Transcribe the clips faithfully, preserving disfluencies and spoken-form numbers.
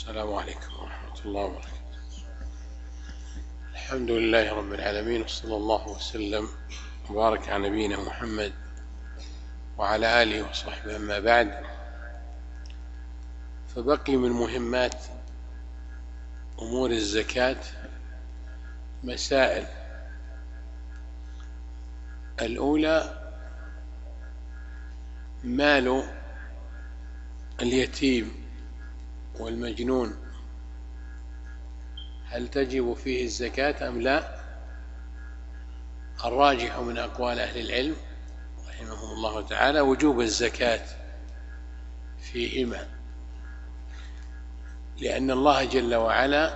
السلام عليكم ورحمة الله وبركاته. الحمد لله رب العالمين، وصلى الله وسلم وبارك على نبينا محمد وعلى آله وصحبه. أما بعد، فبقي من مهمات أمور الزكاة مسائل. الأولى: مال اليتيم والمجنون، هل تجب فيه الزكاة أم لا؟ الراجح من أقوال أهل العلم رحمهم الله تعالى وجوب الزكاة فيهما، لأن الله جل وعلا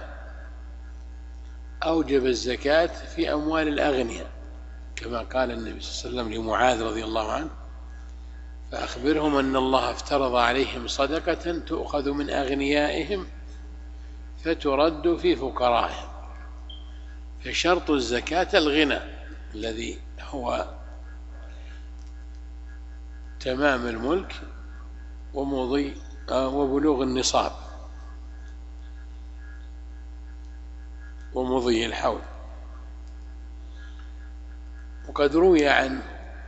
أوجب الزكاة في أموال الأغنياء، كما قال النبي صلى الله عليه وسلم لمعاذ رضي الله عنه: فأخبرهم أن الله افترض عليهم صدقة تؤخذ من أغنيائهم فترد في فقرائهم. فشرط الزكاة الغنى الذي هو تمام الملك ومضي وبلوغ النصاب ومضي الحول. وقد روي عن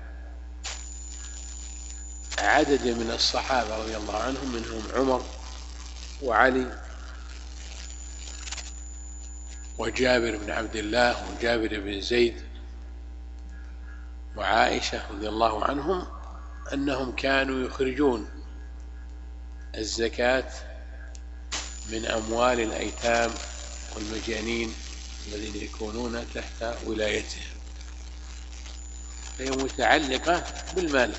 عدد من الصحابة رضي الله عنهم، منهم عمر وعلي وجابر بن عبد الله وجابر بن زيد وعائشة رضي الله عنهم، أنهم كانوا يخرجون الزكاة من أموال الأيتام والمجانين الذين يكونون تحت ولايتهم، فهي متعلقة بالمال.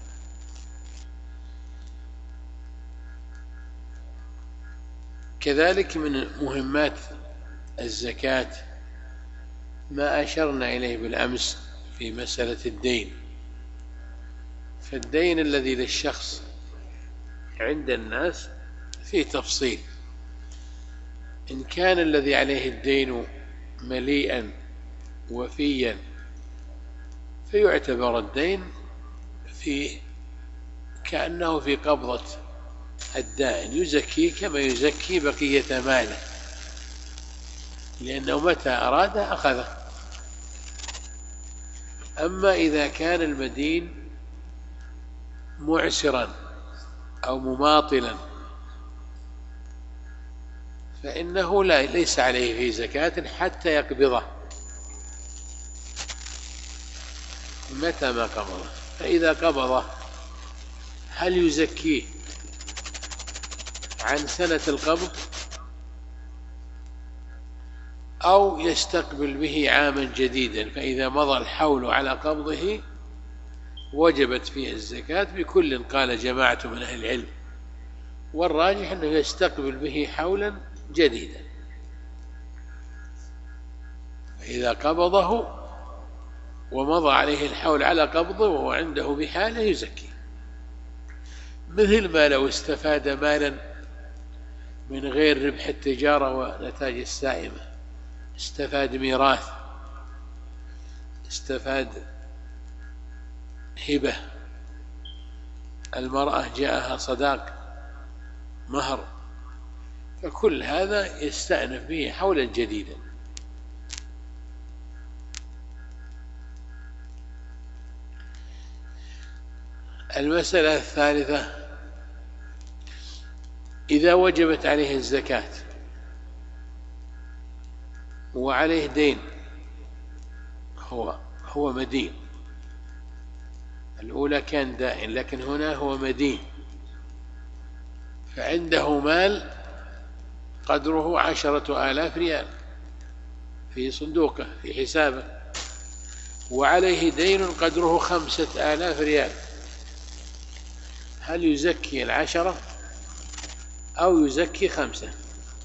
كذلك من مهمات الزكاة ما أشرنا إليه بالأمس في مسألة الدين. فالدين الذي للشخص عند الناس فيه تفصيل: إن كان الذي عليه الدين مليئا وفيا فيعتبر الدين في كأنه في قبضة الدائن، يزكي كما يزكي بقية ماله، لأنه متى أراد أخذه. أما إذا كان المدين معسرا أو مماطلا فإنه لا ليس عليه في زكاة حتى يقبضه متى ما قبضه. فإذا قبضه هل يزكيه عن سنة القبض أو يستقبل به عاما جديدا؟ فإذا مضى الحول على قبضه وجبت فيه الزكاة بكل، قال جماعة من أهل العلم، والراجح أنه يستقبل به حولا جديدا. فإذا قبضه ومضى عليه الحول على قبضه وهو عنده بحاله يزكي، مثل ما لو استفاد مالا من غير ربح التجارة ونتاج السائمة، استفاد ميراث، استفاد هبة، المرأة جاءها صداق مهر، فكل هذا يستأنف به حولا جديدا. المسألة الثالثة: إذا وجبت عليه الزكاة وعليه دين، هو هو مدين. الأولى كان دائن، لكن هنا هو مدين، فعنده مال قدره عشرة آلاف ريال في صندوقه في حسابه، وعليه دين قدره خمسة آلاف ريال، هل يزكي العشرة أو يزكي خمسة؟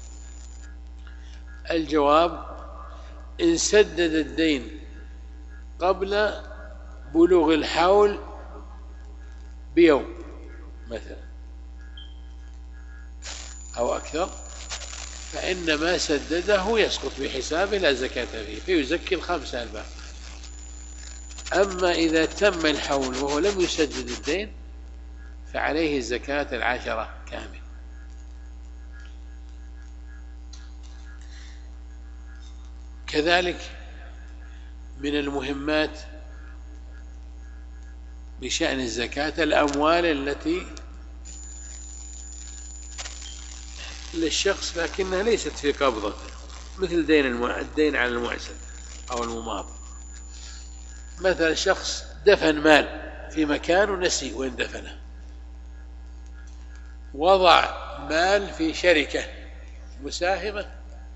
الجواب: إن سدد الدين قبل بلوغ الحول بيوم مثلا أو أكثر فإن ما سدده يسقط بحسابه لا زكاة فيه، فيزكي الخمسة الباقي. أما إذا تم الحول وهو لم يسدد الدين فعليه زكاة العشرة كامل. كذلك من المهمات بشأن الزكاة الأموال التي للشخص لكنها ليست في قبضته، مثل دين الدين على المعسر أو المماطل. مثلا شخص دفن مال في مكان ونسي وين دفنه، وضع مال في شركة مساهمة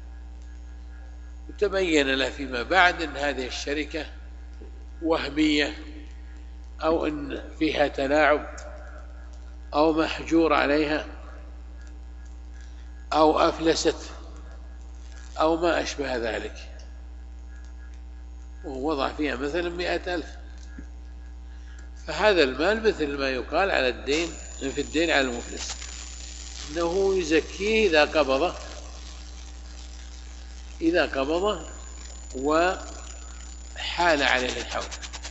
وتبين له فيما بعد أن هذه الشركة وهمية أو أن فيها تلاعب أو محجور عليها أو أفلست أو ما أشبه ذلك، ووضع فيها مثلا مئة ألف، فهذا المال مثل ما يقال على الدين في الدين على المفلس، إنه يزكيه إذا قبضه إذا قبضه وحال عليه الحول.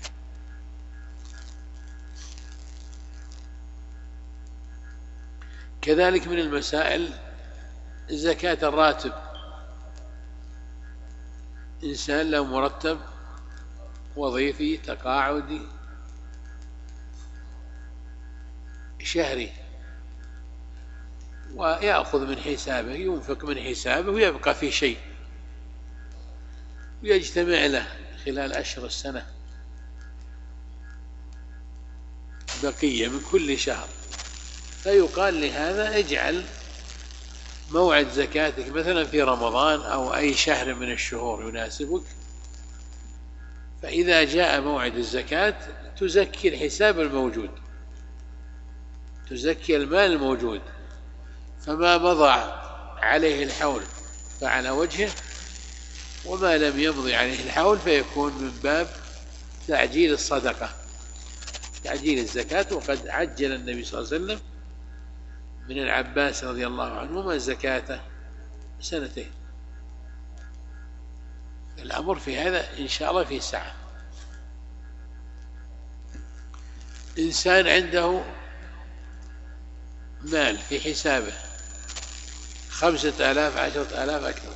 كذلك من المسائل زكاة الراتب، إنسان له مرتب وظيفي تقاعدي شهري ويأخذ من حسابه، ينفق من حسابه ويبقى في شيء ويجتمع له خلال أشهر السنة بقية من كل شهر، فيقال لهذا اجعل موعد زكاتك مثلا في رمضان أو أي شهر من الشهور يناسبك، فإذا جاء موعد الزكاة تزكي الحساب الموجود، تزكي المال الموجود، فما مضى عليه الحول فعلى وجهه، وما لم يمضي عليه الحول فيكون من باب تعجيل الصدقة، تعجيل الزكاة. وقد عجل النبي صلى الله عليه وسلم من العباس رضي الله عنهما الزكاة سنتين. الأمر في هذا إن شاء الله في سعة. إنسان عنده مال في حسابه خمسة آلاف عشرة آلاف أكثر،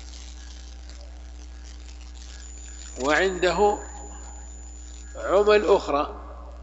وعنده عمل أخرى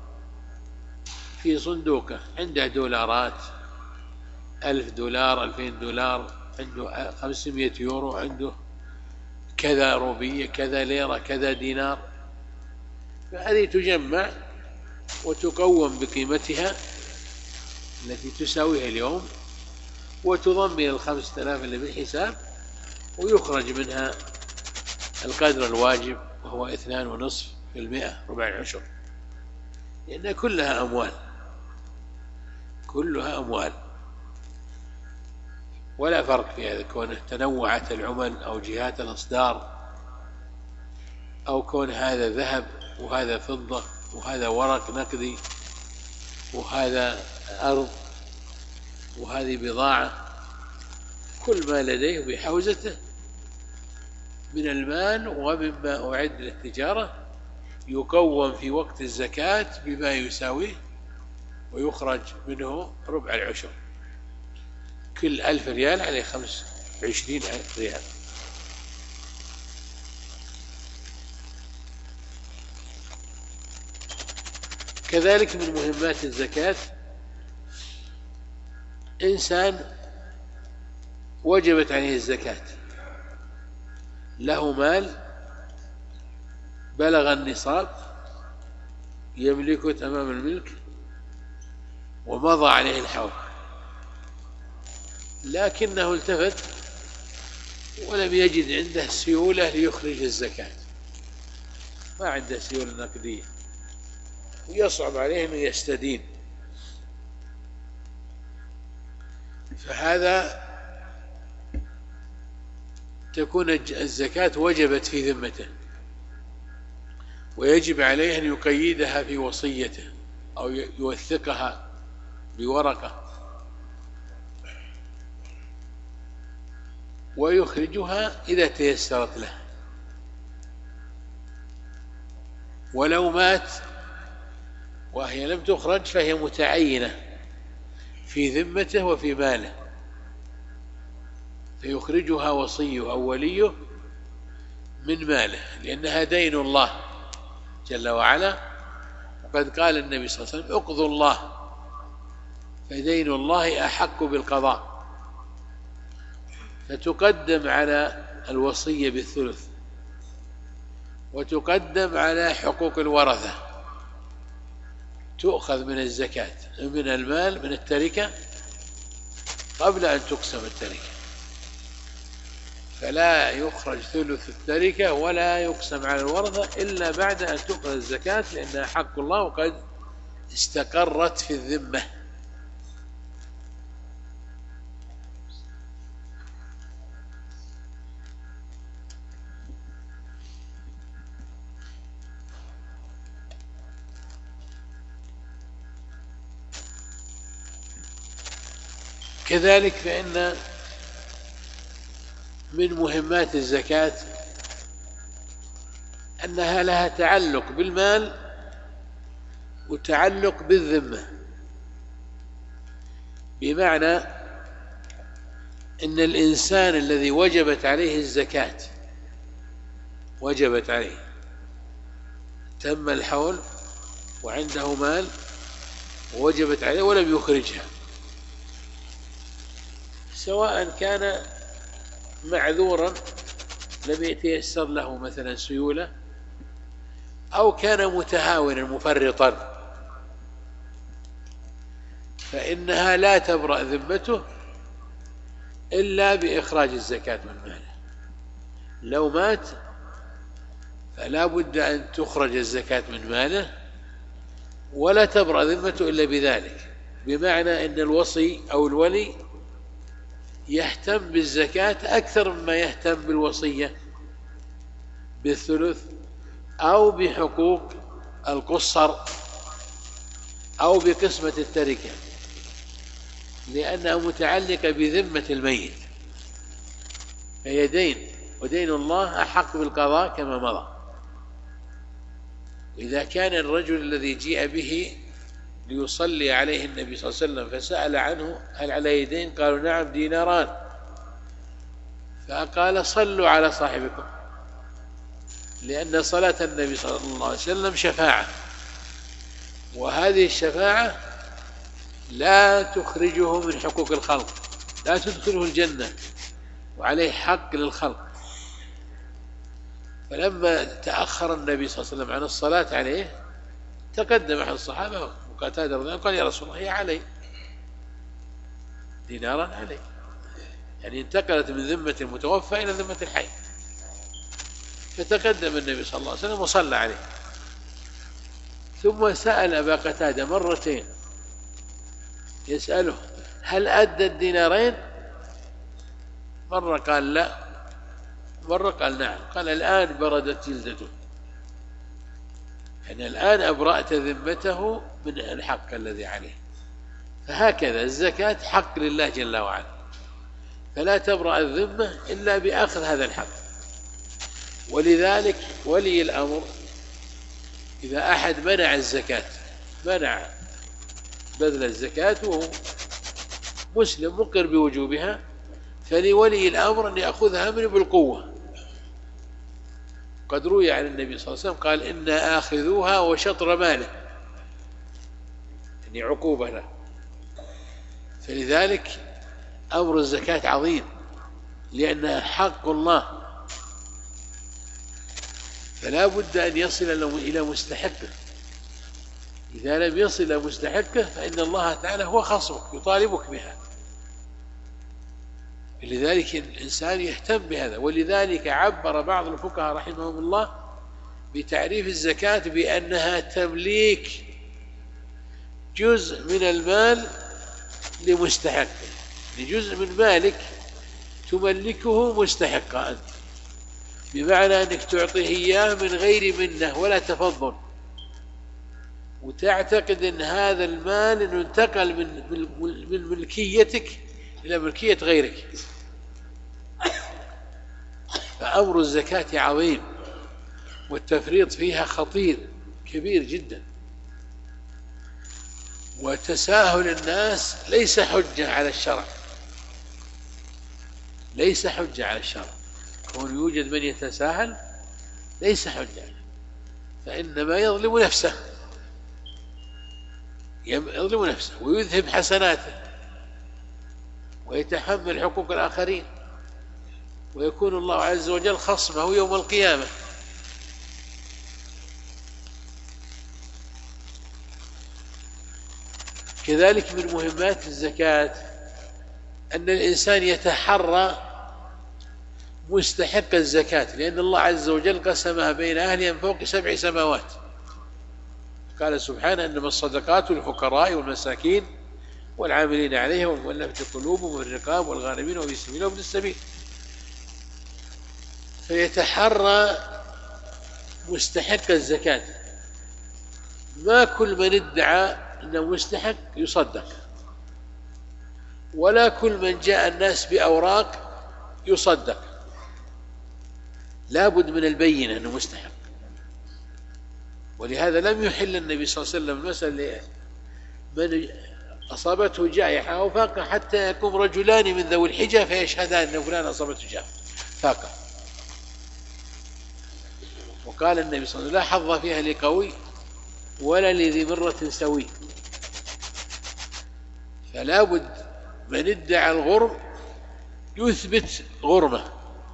في صندوقه، عنده دولارات ألف دولار ألفين دولار، عنده خمسمائة يورو، عنده كذا روبية كذا ليرة كذا دينار، فهذه تجمع وتقوم بقيمتها التي تساويها اليوم وتضم إلى الخمسة آلاف اللي بالحساب، ويخرج منها القدر الواجب وهو اثنان ونصف في المئة ربع العشر، لأنها كلها أموال، كلها أموال، ولا فرق في هذا كونه تنوعت العمل أو جهات الإصدار، أو كون هذا ذهب وهذا فضة وهذا ورق نقدي وهذا أرض وهذه بضاعة، كل ما لديه بحوزته من المال ومما أعد للتجارة يقوم في وقت الزكاة بما يساويه، ويخرج منه ربع العشر، كل ألف ريال عليه خمس وعشرين ريال. كذلك من مهمات الزكاة إنسان وجبت عليه الزكاة، له مال بلغ النصاب يملكه تمام الملك ومضى عليه الحول، لكنه التفت ولم يجد عنده سيولة ليخرج الزكاة، ما عنده سيولة نقدية ويصعب عليه أنه يستدين، فهذا تكون الزكاة وجبت في ذمته، ويجب عليه أن يقيدها في وصيته أو يوثقها بورقة ويخرجها إذا تيسرت له، ولو مات وهي لم تخرج فهي متعينة في ذمته وفي ماله، فيخرجها وصيه أو وليه من ماله، لأنها دين الله جل وعلا. وقد قال النبي صلى الله عليه وسلم اقضوا الله فدين الله أحق بالقضاء، فتقدم على الوصية بالثلث، وتقدم على حقوق الورثة، تؤخذ من الزكاة من المال من التركة قبل أن تقسم التركة، فلا يخرج ثلث التركة ولا يقسم على الورثة إلا بعد أن تؤخذ الزكاة، لأنها حق الله وقد استقرت في الذمة. كذلك فإن من مهمات الزكاة أنها لها تعلق بالمال وتعلق بالذمة، بمعنى أن الإنسان الذي وجبت عليه الزكاة وجبت عليه تم الحول وعنده مال ووجبت عليه ولم يخرجها، سواء كان معذورا لم يتيسر له مثلا سيولة، أو كان متهاونا مفرطا، فإنها لا تبرأ ذمته إلا بإخراج الزكاة من ماله. لو مات فلا بد أن تخرج الزكاة من ماله، ولا تبرأ ذمته إلا بذلك، بمعنى أن الوصي أو الولي يهتم بالزكاة أكثر مما يهتم بالوصية بالثلث أو بحقوق القصر أو بقسمة التركة، لأنها متعلقة بذمة الميت، فهي دين، ودين الله أحق بالقضاء كما مضى. إذا كان الرجل الذي جيء به ليصلي عليه النبي صلى الله عليه وسلم فسأل عنه هل عليه دين؟ قالوا نعم ديناران، فقال صلوا على صاحبكم، لأن صلاة النبي صلى الله عليه وسلم شفاعة، وهذه الشفاعة لا تخرجه من حقوق الخلق، لا تدخله الجنة، وعليه حق للخلق. فلما تأخر النبي صلى الله عليه وسلم عن الصلاة عليه تقدم أحد الصحابة وقتادة رضي الله عنه قال يا رسول الله هي علي دينارا علي، يعني انتقلت من ذمة المتوفى إلى ذمة الحي، فتقدم النبي صلى الله عليه وسلم وصلى عليه، ثم سأل أبا قتادة مرتين يسأله هل أدى الدينارين؟ مرة قال لا، مرة قال نعم، قال الآن بردت جلدته، يعني الآن أبرأت ذمته من الحق الذي عليه. فهكذا الزكاة حق لله جل وعلا، فلا تبرأ الذمة إلا بأخذ هذا الحق. ولذلك ولي الأمر إذا أحد منع الزكاة، منع بذل الزكاة وهو مسلم مقر بوجوبها، فلولي الأمر أن يأخذها منه بالقوة. قد روي عن النبي صلى الله عليه وسلم قال إنا آخذوها وشطر ماله، يعني عقوبة له. فلذلك أمر الزكاة عظيم، لأنها حق الله، فلا بد أن يصل إلى مستحقه. إذا لم يصل إلى مستحقه فإن الله تعالى هو خصمك يطالبك بها. لذلك الإنسان يهتم بهذا. ولذلك عبر بعض الفقهاء رحمهم الله بتعريف الزكاة بأنها تمليك جزء من المال لمستحقه، لجزء من مالك تملكه مستحقا أنت، بمعنى أنك تعطيه إياه من غير منة ولا تفضل، وتعتقد أن هذا المال أنه انتقل من من ملكيتك إلى ملكية غيرك. فأمر الزكاة عظيم، والتفريط فيها خطير كبير جدا، وتساهل الناس ليس حجة على الشرع، ليس حجة على الشرع. كون يوجد من يتساهل ليس حجة، فإنما يظلم نفسه، يظلم نفسه ويذهب حسناته ويتحمل حقوق الآخرين، ويكون الله عز وجل خصمه يوم القيامة. كذلك من مهمات الزكاة أن الإنسان يتحرى مستحق الزكاة، لأن الله عز وجل قسمها بين أهلها من فوق سبع سماوات. قال سبحانه: إنما الصدقات للفقراء والمساكين والعاملين عليها والمؤلفة قلوبهم والرقاب والغارمين وفي سبيل الله وابن السبيل. فيتحرى مستحق الزكاة، ما كل من ادعى أنه مستحق يصدق، ولا كل من جاء الناس بأوراق يصدق، لا بد من البينة أنه مستحق. ولهذا لم يحل النبي صلى الله عليه وسلم المسألة من أصابته جائحة أو فاقة حتى يقوم رجلان من ذوي الحجة فيشهدان أن فلان أصابته جائحة فاقة. وقال النبي صلى الله عليه وسلم: لا حظ فيها لقوي ولا لذي مرة سوي. فلا بد من ادعى الغرم يثبت غرمه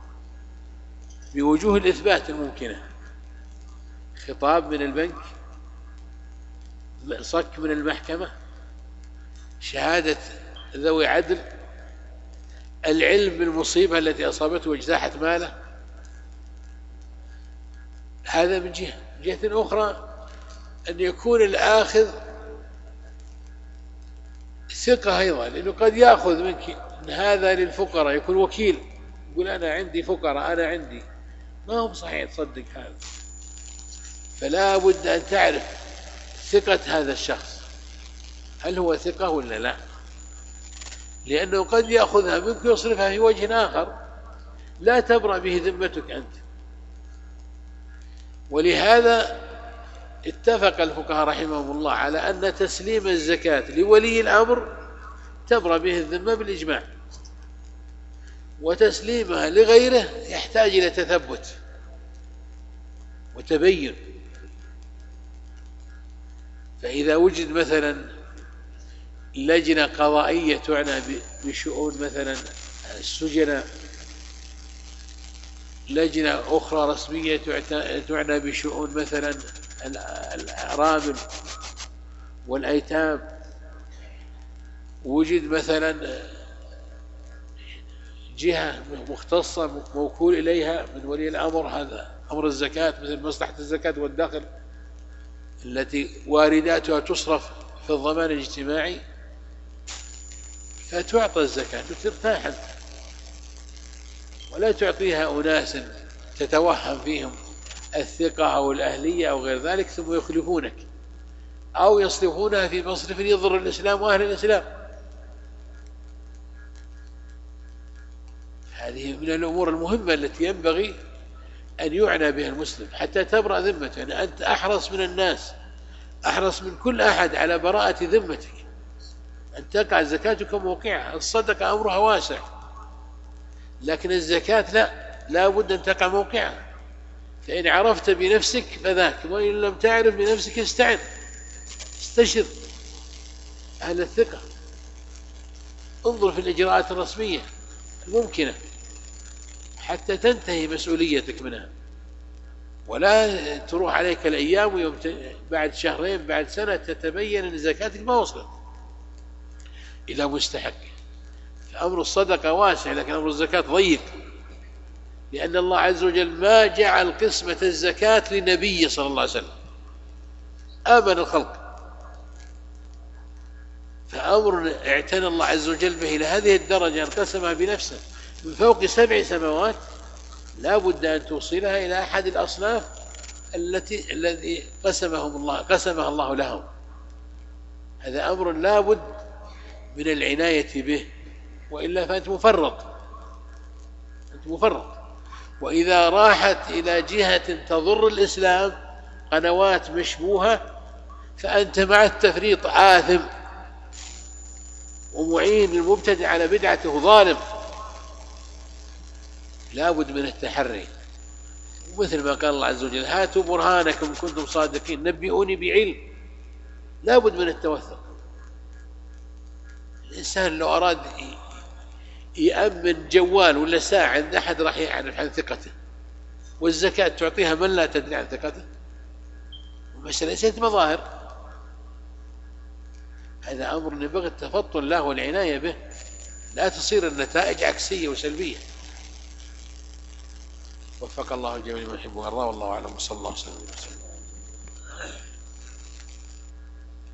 بوجوه الإثبات الممكنة: خطاب من البنك، صك من المحكمة، شهادة ذوي عدل، العلم بالمصيبة التي أصابته واجتاحت ماله. هذا من جهة. من جهة أخرى أن يكون الآخذ ثقة أيضا، لأنه قد يأخذ منك هذا للفقراء، يكون وكيل يقول: أنا عندي فقراء، أنا عندي، ما هو صحيح تصدق هذا. فلا بد أن تعرف ثقة هذا الشخص، هل هو ثقة ولا لا، لأنه قد يأخذها منك ويصرفها في وجه آخر لا تبرأ به ذمتك أنت. ولهذا اتفق الفقهاء رحمهم الله على أن تسليم الزكاة لولي الأمر تبرأ به الذمة بالإجماع، وتسليمها لغيره يحتاج إلى تثبت وتبين. فإذا وجد مثلا لجنة قضائية تعنى بشؤون مثلا السجناء، لجنة أخرى رسمية تعنى بشؤون مثلا الأرامل والأيتام، وجد مثلا جهة مختصة موكول إليها من ولي الأمر هذا أمر الزكاة، مثل مصلحة الزكاة والدخل التي وارداتها تصرف في الضمان الاجتماعي، فتعطى الزكاة وترتاح أنت، ولا تعطيها أناس تتوهم فيهم الثقة أو الأهلية أو غير ذلك ثم يخلفونك أو يصرفونها في مصرف يضر الإسلام وأهل الإسلام. هذه من الأمور المهمة التي ينبغي أن يعنى بها المسلم حتى تبرأ ذمته. يعني أنت أحرص من الناس، أحرص من كل أحد على براءة ذمتك، أن تقع زكاتك موقعها. الصدقة أمرها واسع، لكن الزكاة لا، لا بد أن تقع موقعها. فإن عرفت بنفسك فذاك، وإن لم تعرف بنفسك استعن، استشر أهل الثقة، انظر في الإجراءات الرسمية الممكنة حتى تنتهي مسؤوليتك منها، ولا تروح عليك الأيام ويوم بعد شهرين بعد سنة تتبين أن زكاتك ما وصلت إلى مستحق. فأمر الصدقة واسع، لكن أمر الزكاة ضيق، لأن الله عز وجل ما جعل قسمة الزكاة للنبي صلى الله عليه وسلم، آمن الخلق. فأمر اعتنى الله عز وجل به إلى هذه الدرجة أن قسمها بنفسه من فوق سبع سماوات، لا بد أن توصلها إلى أحد الأصناف التي الذي قسمهم الله قسمها الله لهم. هذا أمر لا بد من العناية به، وإلا فأنت مفرط، أنت مفرط. وإذا راحت إلى جهة تضر الإسلام، قنوات مشبوهة، فأنت مع التفريط آثم ومعين للمبتدع على بدعته ظالم. لا بد من التحري، ومثل ما قال الله عز وجل هاتوا برهانكم إن كنتم صادقين نبئوني بعلم. لا بد من التوثق. الإنسان لو أراد يأمن جوال ولا ساعة عند أحد راح يعرف عن ثقته، والزكاة تعطيها من لا تدري عن ثقته. المسألة ليست مظاهر، هذا أمر ينبغي التفطن له والعناية به، لا تصير النتائج عكسية وسلبية. وفق الله الجميع لما يحب ويرضى، والله أعلم، وصلى الله وسلم.